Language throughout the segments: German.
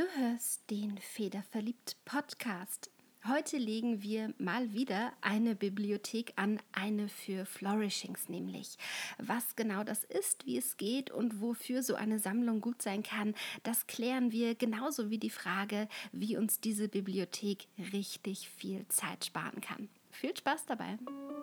Du hörst den Federverliebt Podcast. Heute legen wir mal wieder eine Bibliothek an, eine für Flourishings nämlich. Was genau das ist, wie es geht und wofür so eine Sammlung gut sein kann, das klären wir, genauso wie die Frage, wie uns diese Bibliothek richtig viel Zeit sparen kann. Viel Spaß dabei!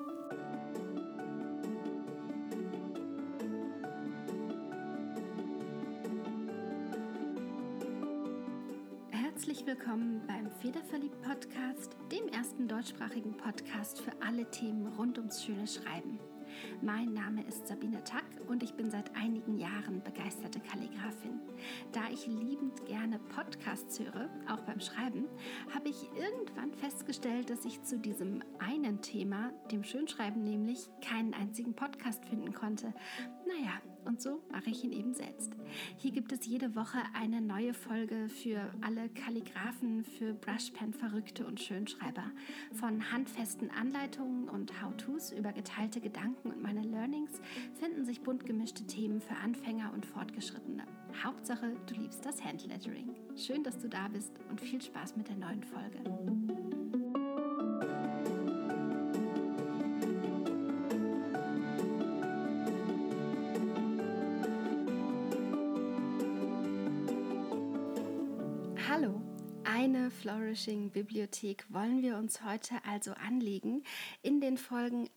Herzlich willkommen beim Federverliebt Podcast, dem ersten deutschsprachigen Podcast für alle Themen rund ums schöne Schreiben. Mein Name ist Sabine Tack und ich bin seit einigen Jahren begeisterte Kalligraphin. Da ich liebend gerne Podcasts höre, auch beim Schreiben, habe ich irgendwann festgestellt, dass ich zu diesem einen Thema, dem Schönschreiben nämlich, keinen einzigen Podcast finden konnte. Naja, und so mache ich ihn eben selbst. Hier gibt es jede Woche eine neue Folge für alle Kalligraphen, für Brushpen-Verrückte und Schönschreiber. Von handfesten Anleitungen und How-Tos über geteilte Gedanken und meine Learnings finden sich bunt gemischte Themen für Anfänger und Fortgeschrittene. Hauptsache, du liebst das Handlettering. Schön, dass du da bist und viel Spaß mit der neuen Folge. Hallo, eine Flourishing-Bibliothek wollen wir uns heute also anlegen. In den Folgen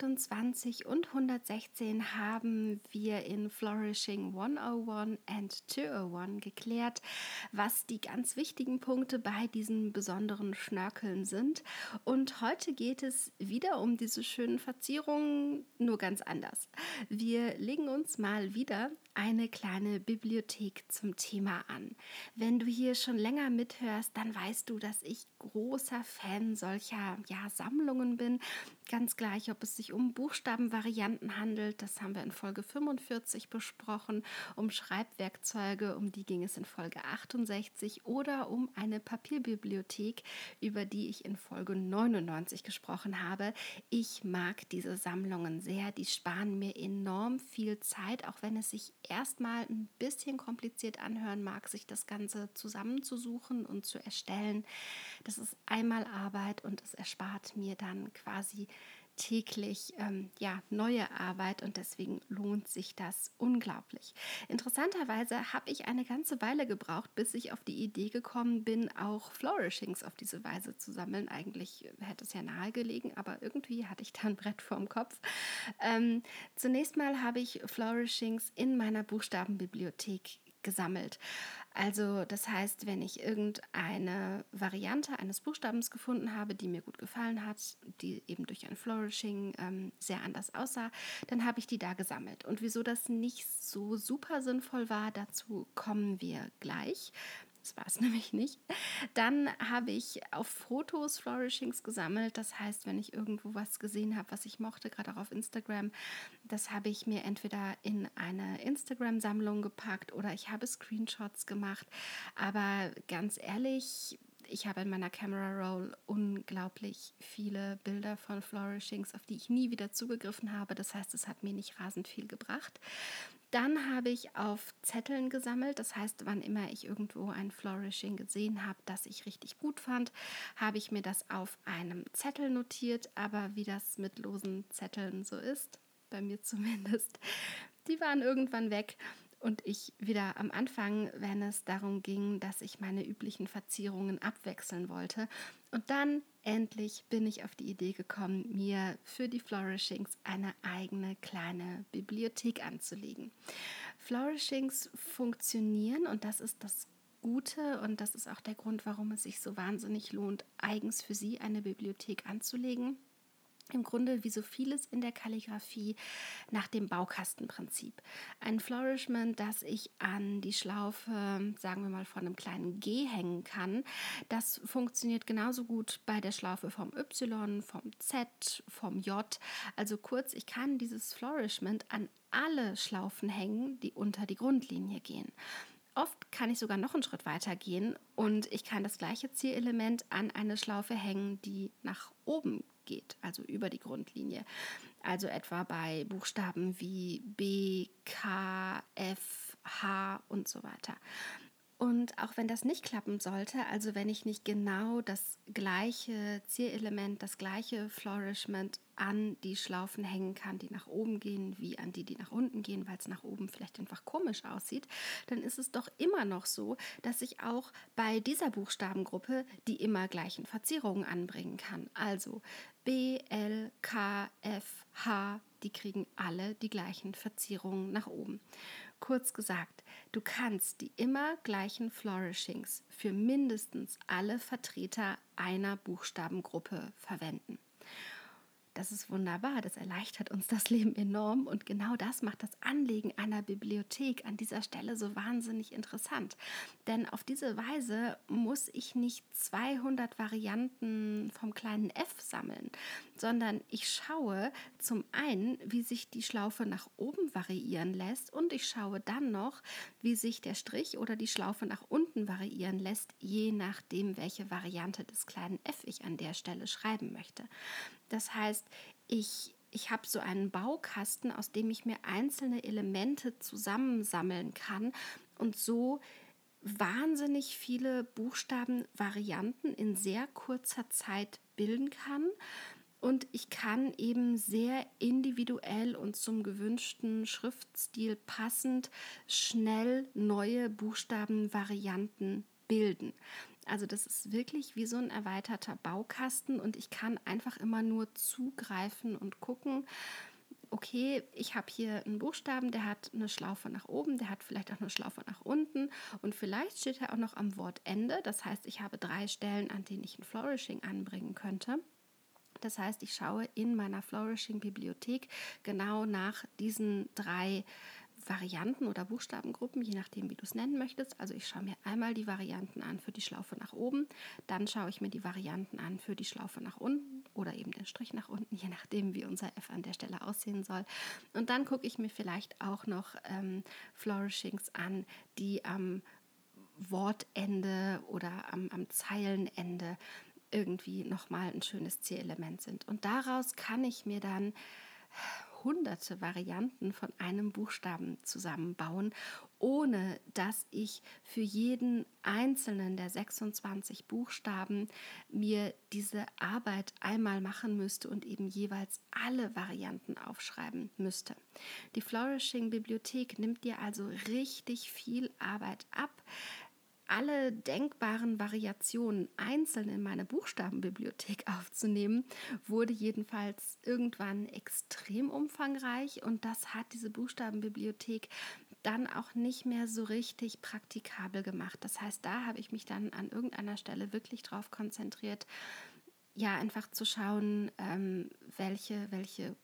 28 und 116 haben wir in Flourishing 101 and 201 geklärt, was die ganz wichtigen Punkte bei diesen besonderen Schnörkeln sind. Und heute geht es wieder um diese schönen Verzierungen, nur ganz anders. Wir legen uns mal wieder eine kleine Bibliothek zum Thema an. Wenn du hier schon länger mithörst, dann weißt du, dass ich großer Fan solcher Sammlungen bin. Ganz gleich, ob es sich um Buchstabenvarianten handelt, das haben wir in Folge 45 besprochen, um Schreibwerkzeuge, um die ging es in Folge 68, oder um eine Papierbibliothek, über die ich in Folge 99 gesprochen habe. Ich mag diese Sammlungen sehr, die sparen mir enorm viel Zeit, auch wenn es sich erstmal ein bisschen kompliziert anhören mag, sich das Ganze zusammenzusuchen und zu erstellen. Das ist einmal Arbeit und es erspart mir dann quasi täglich neue Arbeit und deswegen lohnt sich das unglaublich. Interessanterweise habe ich eine ganze Weile gebraucht, bis ich auf die Idee gekommen bin, auch Flourishings auf diese Weise zu sammeln. Eigentlich hätte es ja nahegelegen, aber irgendwie hatte ich da ein Brett vorm Kopf. Zunächst mal habe ich Flourishings in meiner Buchstabenbibliothek gesammelt. Also das heißt, wenn ich irgendeine Variante eines Buchstabens gefunden habe, die mir gut gefallen hat, die eben durch ein Flourishing sehr anders aussah, dann habe ich die da gesammelt. Und wieso das nicht so super sinnvoll war, dazu kommen wir gleich. Das war es nämlich nicht. Dann habe ich auf Fotos Flourishings gesammelt. Das heißt, wenn ich irgendwo was gesehen habe, was ich mochte, gerade auch auf Instagram, das habe ich mir entweder in eine Instagram-Sammlung gepackt oder ich habe Screenshots gemacht. Aber ganz ehrlich, ich habe in meiner Camera Roll unglaublich viele Bilder von Flourishings, auf die ich nie wieder zugegriffen habe. Das heißt, es hat mir nicht rasend viel gebracht. Dann habe ich auf Zetteln gesammelt. Das heißt, wann immer ich irgendwo ein Flourishing gesehen habe, das ich richtig gut fand, habe ich mir das auf einem Zettel notiert. Aber wie das mit losen Zetteln so ist, bei mir zumindest, die waren irgendwann weg. Und ich wieder am Anfang, wenn es darum ging, dass ich meine üblichen Verzierungen abwechseln wollte. Und dann endlich bin ich auf die Idee gekommen, mir für die Flourishings eine eigene kleine Bibliothek anzulegen. Flourishings funktionieren, und das ist das Gute und das ist auch der Grund, warum es sich so wahnsinnig lohnt, eigens für Sie eine Bibliothek anzulegen. Im Grunde wie so vieles in der Kalligrafie nach dem Baukastenprinzip. Ein Flourishment, das ich an die Schlaufe, sagen wir mal, von einem kleinen G hängen kann, das funktioniert genauso gut bei der Schlaufe vom Y, vom Z, vom J. Also kurz, ich kann dieses Flourishment an alle Schlaufen hängen, die unter die Grundlinie gehen. Oft kann ich sogar noch einen Schritt weiter gehen und ich kann das gleiche Zierelement an eine Schlaufe hängen, die nach oben geht, also über die Grundlinie. Also etwa bei Buchstaben wie B, K, F, H und so weiter. Und auch wenn das nicht klappen sollte, also wenn ich nicht genau das gleiche Zierelement, das gleiche Flourishment an die Schlaufen hängen kann, die nach oben gehen, wie an die nach unten gehen, weil es nach oben vielleicht einfach komisch aussieht, dann ist es doch immer noch so, dass ich auch bei dieser Buchstabengruppe die immer gleichen Verzierungen anbringen kann. Also B, L, K, F, H, die kriegen alle die gleichen Verzierungen nach oben. Kurz gesagt, du kannst die immer gleichen Flourishings für mindestens alle Vertreter einer Buchstabengruppe verwenden. Das ist wunderbar, das erleichtert uns das Leben enorm und genau das macht das Anlegen einer Bibliothek an dieser Stelle so wahnsinnig interessant. Denn auf diese Weise muss ich nicht 200 Varianten vom kleinen f sammeln, sondern ich schaue zum einen, wie sich die Schlaufe nach oben variieren lässt und ich schaue dann noch, wie sich der Strich oder die Schlaufe nach unten variieren lässt, je nachdem, welche Variante des kleinen f ich an der Stelle schreiben möchte. Das heißt, ich habe so einen Baukasten, aus dem ich mir einzelne Elemente zusammensammeln kann und so wahnsinnig viele Buchstabenvarianten in sehr kurzer Zeit bilden kann. Und ich kann eben sehr individuell und zum gewünschten Schriftstil passend schnell neue Buchstabenvarianten bilden. Also das ist wirklich wie so ein erweiterter Baukasten und ich kann einfach immer nur zugreifen und gucken, okay, ich habe hier einen Buchstaben, der hat eine Schlaufe nach oben, der hat vielleicht auch eine Schlaufe nach unten und vielleicht steht er auch noch am Wortende. Das heißt, ich habe 3 Stellen, an denen ich ein Flourishing anbringen könnte. Das heißt, ich schaue in meiner Flourishing-Bibliothek genau nach diesen 3 Varianten oder Buchstabengruppen, je nachdem, wie du es nennen möchtest. Also ich schaue mir einmal die Varianten an für die Schlaufe nach oben, dann schaue ich mir die Varianten an für die Schlaufe nach unten oder eben den Strich nach unten, je nachdem, wie unser F an der Stelle aussehen soll. Und dann gucke ich mir vielleicht auch noch Flourishings an, die am Wortende oder am Zeilenende irgendwie nochmal ein schönes Zierelement sind. Und daraus kann ich mir dann hunderte Varianten von einem Buchstaben zusammenbauen, ohne dass ich für jeden einzelnen der 26 Buchstaben mir diese Arbeit einmal machen müsste und eben jeweils alle Varianten aufschreiben müsste. Die Flourishing-Bibliothek nimmt dir also richtig viel Arbeit ab, alle denkbaren Variationen einzeln in meine Buchstabenbibliothek aufzunehmen, wurde jedenfalls irgendwann extrem umfangreich und das hat diese Buchstabenbibliothek dann auch nicht mehr so richtig praktikabel gemacht. Das heißt, da habe ich mich dann an irgendeiner Stelle wirklich drauf konzentriert, ja, einfach zu schauen, welche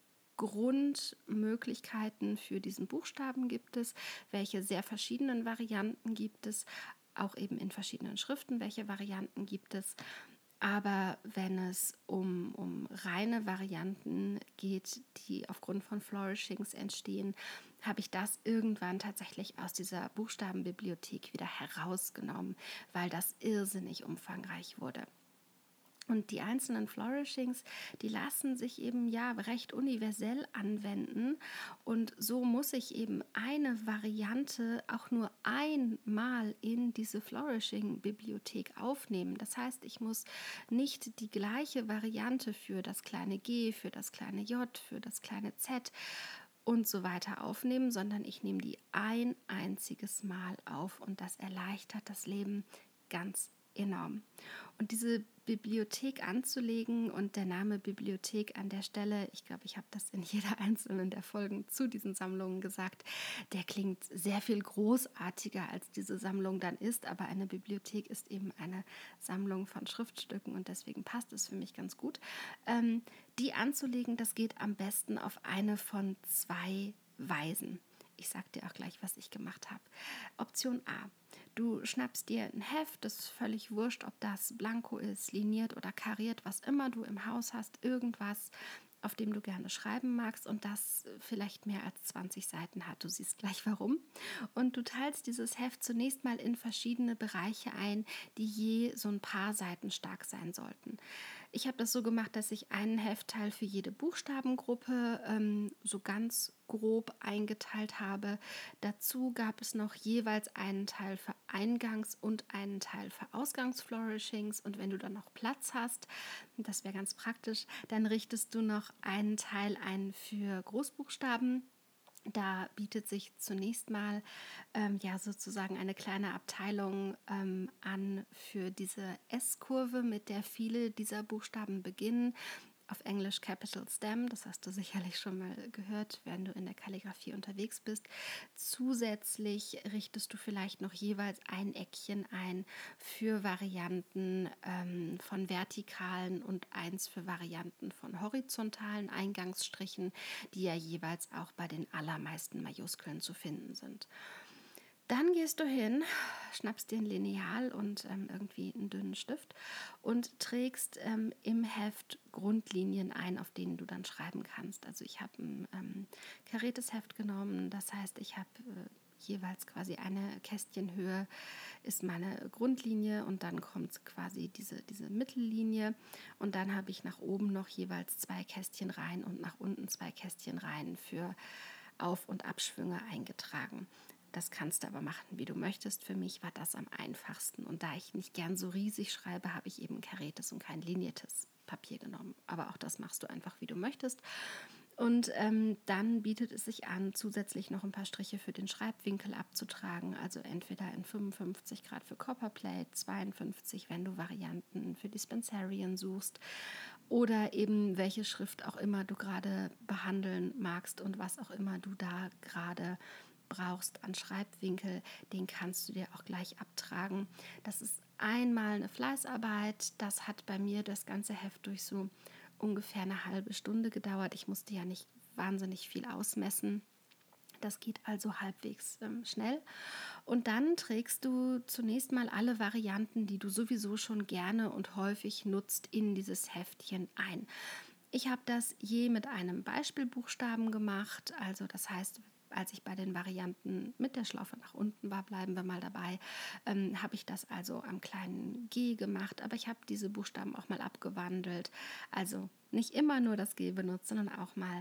Grundmöglichkeiten für diesen Buchstaben gibt es, welche sehr verschiedenen Varianten gibt es, auch eben in verschiedenen Schriften, welche Varianten gibt es. Aber wenn es um reine Varianten geht, die aufgrund von Flourishings entstehen, habe ich das irgendwann tatsächlich aus dieser Buchstabenbibliothek wieder herausgenommen, weil das irrsinnig umfangreich wurde. Und die einzelnen Flourishings, die lassen sich eben ja recht universell anwenden und so muss ich eben eine Variante auch nur einmal in diese Flourishing-Bibliothek aufnehmen. Das heißt, ich muss nicht die gleiche Variante für das kleine g, für das kleine j, für das kleine z und so weiter aufnehmen, sondern ich nehme die ein einziges Mal auf und das erleichtert das Leben ganz enorm. Und diese Bibliothek anzulegen und der Name Bibliothek an der Stelle, ich glaube, ich habe das in jeder einzelnen der Folgen zu diesen Sammlungen gesagt, der klingt sehr viel großartiger, als diese Sammlung dann ist, aber eine Bibliothek ist eben eine Sammlung von Schriftstücken und deswegen passt es für mich ganz gut. Die anzulegen, das geht am besten auf eine von 2 Weisen. Ich sage dir auch gleich, was ich gemacht habe. Option A. Du schnappst dir ein Heft, das ist völlig wurscht, ob das blanko ist, liniert oder kariert, was immer du im Haus hast, irgendwas, auf dem du gerne schreiben magst und das vielleicht mehr als 20 Seiten hat. Du siehst gleich warum. Und du teilst dieses Heft zunächst mal in verschiedene Bereiche ein, die je so ein paar Seiten stark sein sollten. Ich habe das so gemacht, dass ich einen Heftteil für jede Buchstabengruppe so ganz grob eingeteilt habe. Dazu gab es noch jeweils einen Teil für Eingangs- und einen Teil für Ausgangsflourishings. Und wenn du dann noch Platz hast, das wäre ganz praktisch, dann richtest du noch einen Teil ein für Großbuchstaben. Da bietet sich zunächst mal sozusagen eine kleine Abteilung an für diese S-Kurve, mit der viele dieser Buchstaben beginnen. Auf Englisch Capital Stem, das hast du sicherlich schon mal gehört, wenn du in der Kalligrafie unterwegs bist. Zusätzlich richtest du vielleicht noch jeweils ein Eckchen ein für Varianten von vertikalen und eins für Varianten von horizontalen Eingangsstrichen, die ja jeweils auch bei den allermeisten Majuskeln zu finden sind. Dann gehst du hin, schnappst dir ein Lineal und irgendwie einen dünnen Stift und trägst im Heft Grundlinien ein, auf denen du dann schreiben kannst. Also ich habe ein kariertes Heft genommen, das heißt, ich habe jeweils quasi eine Kästchenhöhe ist meine Grundlinie und dann kommt quasi diese Mittellinie und dann habe ich nach oben noch jeweils 2 Kästchen rein und nach unten 2 Kästchen rein für Auf- und Abschwünge eingetragen. Das kannst du aber machen, wie du möchtest. Für mich war das am einfachsten. Und da ich nicht gern so riesig schreibe, habe ich eben kariertes und kein liniertes Papier genommen. Aber auch das machst du einfach, wie du möchtest. Und dann bietet es sich an, zusätzlich noch ein paar Striche für den Schreibwinkel abzutragen. Also entweder in 55 Grad für Copperplate, 52, wenn du Varianten für die Spencerian suchst. Oder eben welche Schrift auch immer du gerade behandeln magst und was auch immer du da gerade brauchst an Schreibwinkel, den kannst du dir auch gleich abtragen. Das ist einmal eine Fleißarbeit. Das hat bei mir das ganze Heft durch so ungefähr eine halbe Stunde gedauert. Ich musste ja nicht wahnsinnig viel ausmessen. Das geht also halbwegs schnell. Und dann trägst du zunächst mal alle Varianten, die du sowieso schon gerne und häufig nutzt, in dieses Heftchen ein. Ich habe das je mit einem Beispielbuchstaben gemacht, also das heißt, als ich bei den Varianten mit der Schlaufe nach unten war, bleiben wir mal dabei, habe ich das also am kleinen G gemacht, aber ich habe diese Buchstaben auch mal abgewandelt, also nicht immer nur das G benutzt, sondern auch mal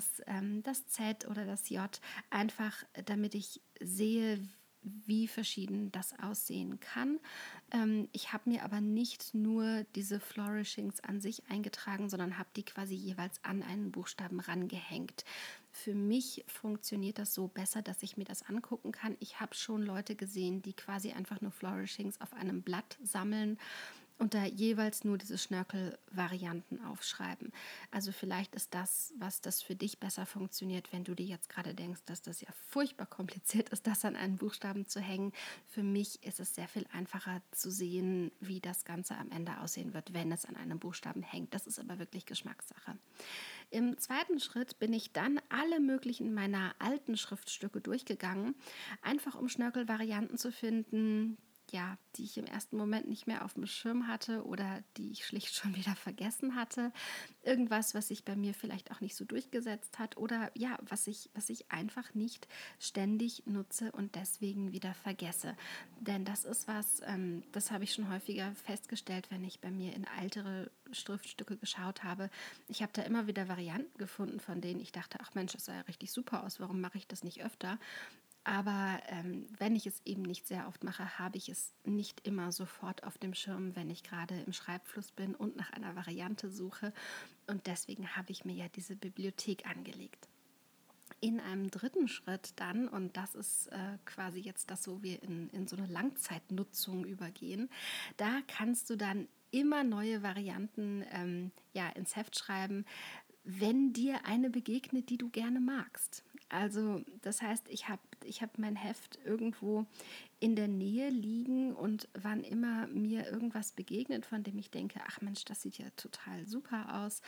das Z oder das J, einfach damit ich sehe, wie verschieden das aussehen kann. Ich habe mir aber nicht nur diese Flourishings an sich eingetragen, sondern habe die quasi jeweils an einen Buchstaben rangehängt. Für mich funktioniert das so besser, dass ich mir das angucken kann. Ich habe schon Leute gesehen, die quasi einfach nur Flourishings auf einem Blatt sammeln und da jeweils nur diese Schnörkel-Varianten aufschreiben. Also vielleicht ist das, was das für dich besser funktioniert, wenn du dir jetzt gerade denkst, dass das ja furchtbar kompliziert ist, das an einen Buchstaben zu hängen. Für mich ist es sehr viel einfacher zu sehen, wie das Ganze am Ende aussehen wird, wenn es an einem Buchstaben hängt. Das ist aber wirklich Geschmackssache. Im zweiten Schritt bin ich dann alle möglichen meiner alten Schriftstücke durchgegangen, einfach um Schnörkelvarianten zu finden, ja, die ich im ersten Moment nicht mehr auf dem Schirm hatte oder die ich schlicht schon wieder vergessen hatte. Irgendwas, was sich bei mir vielleicht auch nicht so durchgesetzt hat oder ja, was ich einfach nicht ständig nutze und deswegen wieder vergesse. Denn das ist was, das habe ich schon häufiger festgestellt, wenn ich bei mir in ältere Schriftstücke geschaut habe. Ich habe da immer wieder Varianten gefunden, von denen ich dachte, ach Mensch, das sah ja richtig super aus, warum mache ich das nicht öfter? Aber wenn ich es eben nicht sehr oft mache, habe ich es nicht immer sofort auf dem Schirm, wenn ich gerade im Schreibfluss bin und nach einer Variante suche. Und deswegen habe ich mir ja diese Bibliothek angelegt. In einem dritten Schritt dann, und das ist quasi jetzt das, wo wir in so eine Langzeitnutzung übergehen, da kannst du dann immer neue Varianten ins Heft schreiben, wenn dir eine begegnet, die du gerne magst. Also das heißt, ich hab mein Heft irgendwo in der Nähe liegen und wann immer mir irgendwas begegnet, von dem ich denke, ach Mensch, das sieht ja total super aus.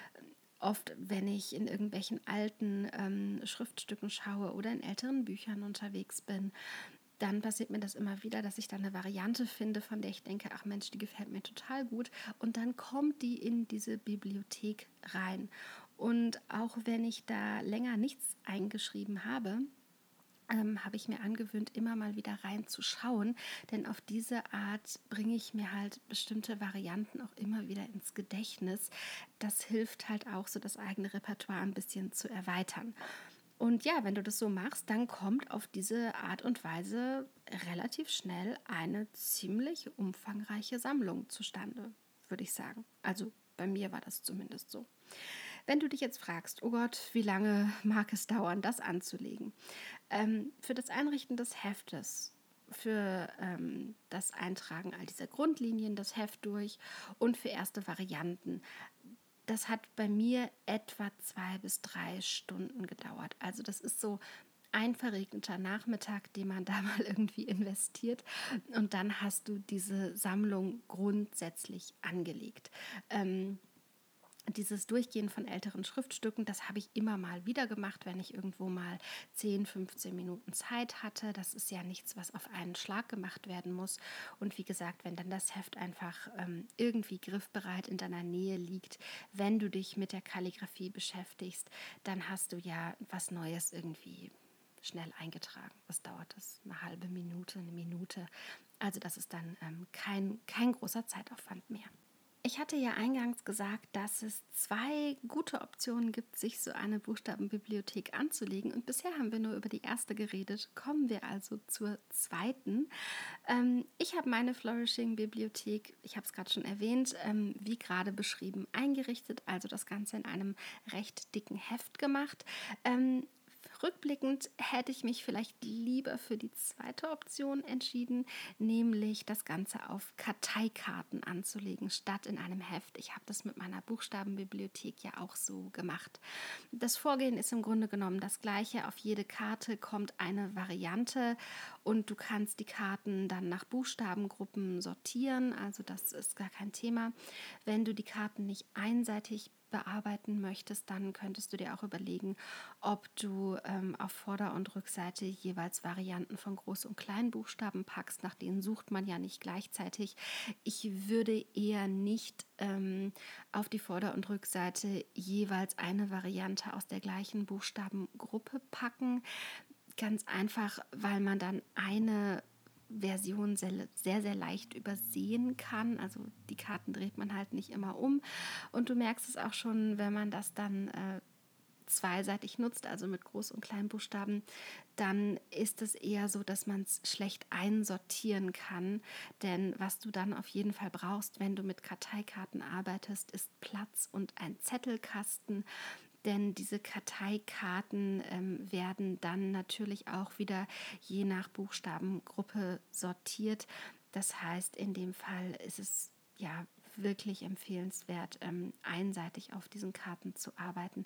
Oft, wenn ich in irgendwelchen alten Schriftstücken schaue oder in älteren Büchern unterwegs bin, dann passiert mir das immer wieder, dass ich dann eine Variante finde, von der ich denke, ach Mensch, die gefällt mir total gut. Und dann kommt die in diese Bibliothek rein. Und auch wenn ich da länger nichts eingeschrieben habe, habe ich mir angewöhnt, immer mal wieder reinzuschauen, denn auf diese Art bringe ich mir halt bestimmte Varianten auch immer wieder ins Gedächtnis. Das hilft halt auch, so das eigene Repertoire ein bisschen zu erweitern. Und ja, wenn du das so machst, dann kommt auf diese Art und Weise relativ schnell eine ziemlich umfangreiche Sammlung zustande, würde ich sagen. Also bei mir war das zumindest so. Wenn du dich jetzt fragst, oh Gott, wie lange mag es dauern, das anzulegen? Für das Einrichten des Heftes, für das Eintragen all dieser Grundlinien, das Heft durch und für erste Varianten, das hat bei mir etwa 2 bis 3 Stunden gedauert. Also das ist so ein verregneter Nachmittag, den man da mal irgendwie investiert, und dann hast du diese Sammlung grundsätzlich angelegt. Dieses Durchgehen von älteren Schriftstücken, das habe ich immer mal wieder gemacht, wenn ich irgendwo mal 10, 15 Minuten Zeit hatte. Das ist ja nichts, was auf einen Schlag gemacht werden muss. Und wie gesagt, wenn dann das Heft einfach irgendwie griffbereit in deiner Nähe liegt, wenn du dich mit der Kalligrafie beschäftigst, dann hast du ja was Neues irgendwie schnell eingetragen. Was dauert das? Eine halbe Minute, eine Minute. Also das ist dann kein großer Zeitaufwand mehr. Ich hatte ja eingangs gesagt, dass es 2 gute Optionen gibt, sich so eine Buchstabenbibliothek anzulegen. Und bisher haben wir nur über die erste geredet. Kommen wir also zur zweiten. Ich habe meine Flourishing-Bibliothek, ich habe es gerade schon erwähnt, wie gerade beschrieben, eingerichtet. Also das Ganze in einem recht dicken Heft gemacht. Rückblickend hätte ich mich vielleicht lieber für die zweite Option entschieden, nämlich das Ganze auf Karteikarten anzulegen, statt in einem Heft. Ich habe das mit meiner Buchstabenbibliothek ja auch so gemacht. Das Vorgehen ist im Grunde genommen das gleiche. Auf jede Karte kommt eine Variante und du kannst die Karten dann nach Buchstabengruppen sortieren. Also das ist gar kein Thema. Wenn du die Karten nicht einseitig bearbeiten möchtest, dann könntest du dir auch überlegen, ob du auf Vorder- und Rückseite jeweils Varianten von Groß- und Kleinbuchstaben packst. Nach denen sucht man ja nicht gleichzeitig. Ich würde eher nicht auf die Vorder- und Rückseite jeweils eine Variante aus der gleichen Buchstabengruppe packen. Ganz einfach, weil man dann eine Version sehr leicht übersehen kann. Also die Karten dreht man halt nicht immer um. Und du merkst es auch schon, wenn man das dann zweiseitig nutzt, also mit Groß- und Kleinbuchstaben, dann ist es eher so, dass man es schlecht einsortieren kann. Denn was du dann auf jeden Fall brauchst, wenn du mit Karteikarten arbeitest, ist Platz und ein Zettelkasten. Denn diese Karteikarten werden dann natürlich auch wieder je nach Buchstabengruppe sortiert. Das heißt, in dem Fall ist es ja wirklich empfehlenswert, einseitig auf diesen Karten zu arbeiten.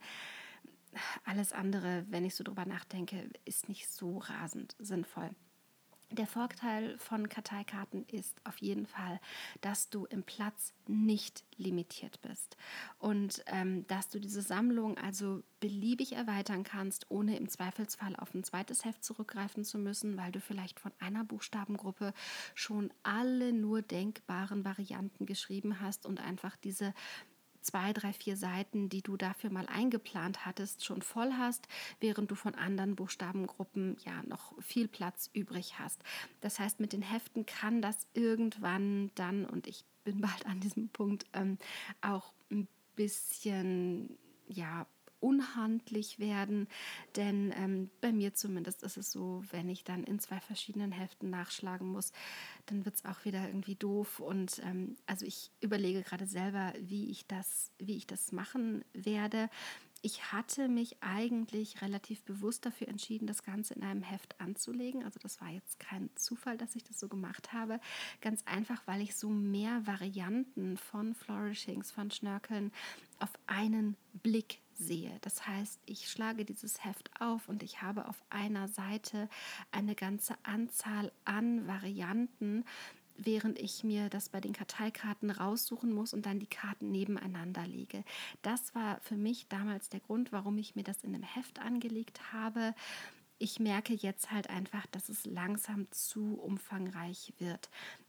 Alles andere, wenn ich so drüber nachdenke, ist nicht so rasend sinnvoll. Der Vorteil von Karteikarten ist auf jeden Fall, dass du im Platz nicht limitiert bist und dass du diese Sammlung also beliebig erweitern kannst, ohne im Zweifelsfall auf ein zweites Heft zurückgreifen zu müssen, weil du vielleicht von einer Buchstabengruppe schon alle nur denkbaren Varianten geschrieben hast und einfach diese 2, 3, 4 Seiten, die du dafür mal eingeplant hattest, schon voll hast, während du von anderen Buchstabengruppen ja noch viel Platz übrig hast. Das heißt, mit den Heften kann das irgendwann dann, und ich bin bald an diesem Punkt, auch ein bisschen, ja, unhandlich werden, denn bei mir zumindest ist es so, wenn ich dann in 2 verschiedenen Heften nachschlagen muss, dann wird es auch wieder irgendwie doof und also ich überlege gerade selber, wie ich das machen werde. Ich hatte mich eigentlich relativ bewusst dafür entschieden, das Ganze in einem Heft anzulegen. Also das war jetzt kein Zufall, dass ich das so gemacht habe. Ganz einfach, weil ich so mehr Varianten von Flourishings, von Schnörkeln auf einen Blick sehe. Das heißt, ich schlage dieses Heft auf und ich habe auf einer Seite eine ganze Anzahl an Varianten, während ich mir das bei den Karteikarten raussuchen muss und dann die Karten nebeneinander lege. Das war für mich damals der Grund, warum ich mir das in einem Heft angelegt habe. Ich merke jetzt halt einfach, dass es langsam zu umfangreich wird.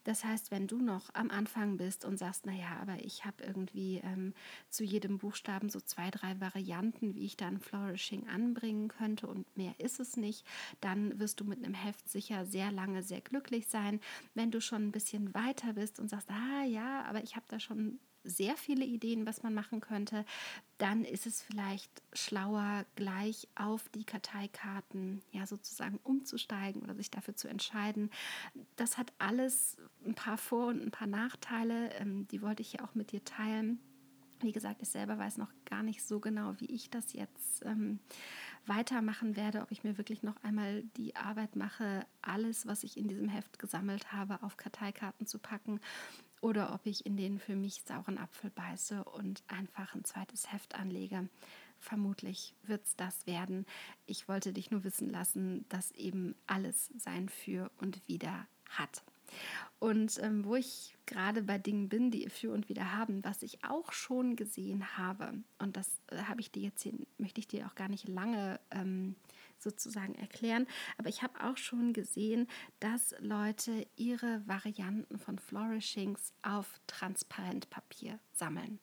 Das heißt, wenn du noch am Anfang bist und sagst, naja, aber ich habe irgendwie zu jedem Buchstaben so 2, 3 Varianten, wie ich dann Flourishing anbringen könnte und mehr ist es nicht, dann wirst du mit einem Heft sicher sehr lange sehr glücklich sein. Wenn du schon ein bisschen weiter bist und sagst, ja, aber ich habe da schon sehr viele Ideen, was man machen könnte, dann ist es vielleicht schlauer, gleich auf die Karteikarten ja sozusagen umzusteigen oder sich dafür zu entscheiden. Das hat alles ein paar Vor- und ein paar Nachteile, die wollte ich ja auch mit dir teilen. Wie gesagt, ich selber weiß noch gar nicht so genau, wie ich das jetzt weitermachen werde, ob ich mir wirklich noch einmal die Arbeit mache, alles, was ich in diesem Heft gesammelt habe, auf Karteikarten zu packen oder ob ich in den für mich sauren Apfel beiße und einfach ein zweites Heft anlege. Vermutlich wird es das werden. Ich wollte dich nur wissen lassen, dass eben alles sein Für und Wider hat. Und wo ich gerade bei Dingen bin, die ihr Für und Wider haben, was ich auch schon gesehen habe, und das habe ich dir jetzt hier, möchte ich dir auch gar nicht lange sozusagen erklären, aber ich habe auch schon gesehen, dass Leute ihre Varianten von Flourishings auf Transparentpapier sammeln.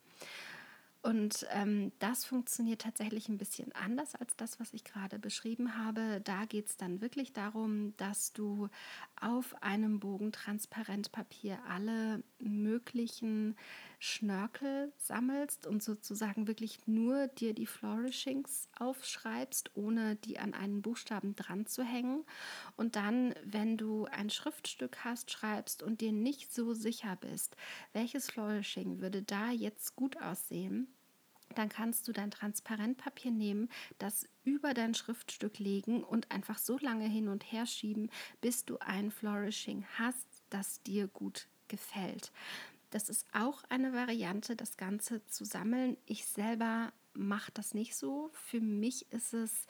Und das funktioniert tatsächlich ein bisschen anders als das, was ich gerade beschrieben habe. Da geht es dann wirklich darum, dass du auf einem Bogen Transparentpapier alle möglichen Schnörkel sammelst und sozusagen wirklich nur dir die Flourishings aufschreibst, ohne die an einen Buchstaben dran zu hängen. Und dann, wenn du ein Schriftstück hast, schreibst und dir nicht so sicher bist, welches Flourishing würde da jetzt gut aussehen, dann kannst du dein Transparentpapier nehmen, das über dein Schriftstück legen und einfach so lange hin und her schieben, bis du ein Flourishing hast, das dir gut gefällt. Das ist auch eine Variante, das Ganze zu sammeln. Ich selber mache das nicht so. Für mich ist es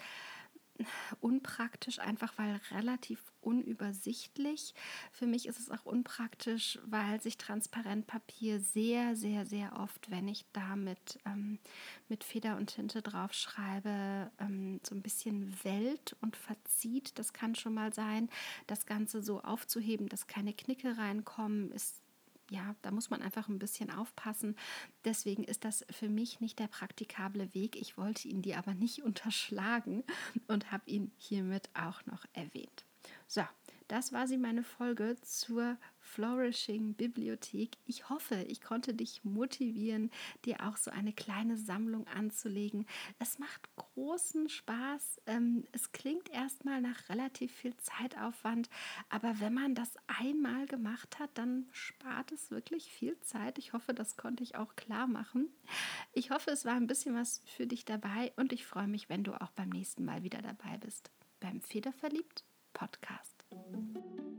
unpraktisch, einfach weil relativ unübersichtlich. Für mich ist es auch unpraktisch, weil sich Transparentpapier sehr, sehr, sehr oft, wenn ich da mit Feder und Tinte drauf schreibe, so ein bisschen wellt und verzieht. Das kann schon mal sein. Das Ganze so aufzuheben, dass keine Knicke reinkommen, ist ja, da muss man einfach ein bisschen aufpassen. Deswegen ist das für mich nicht der praktikable Weg. Ich wollte ihn dir aber nicht unterschlagen und habe ihn hiermit auch noch erwähnt. So, das war sie, meine Folge zur Flourishing Bibliothek. Ich hoffe, ich konnte dich motivieren, dir auch so eine kleine Sammlung anzulegen. Es macht großen Spaß. Es klingt erstmal nach relativ viel Zeitaufwand, aber wenn man das einmal gemacht hat, dann spart es wirklich viel Zeit. Ich hoffe, das konnte ich auch klar machen. Ich hoffe, es war ein bisschen was für dich dabei und ich freue mich, wenn du auch beim nächsten Mal wieder dabei bist beim Federverliebt Podcast.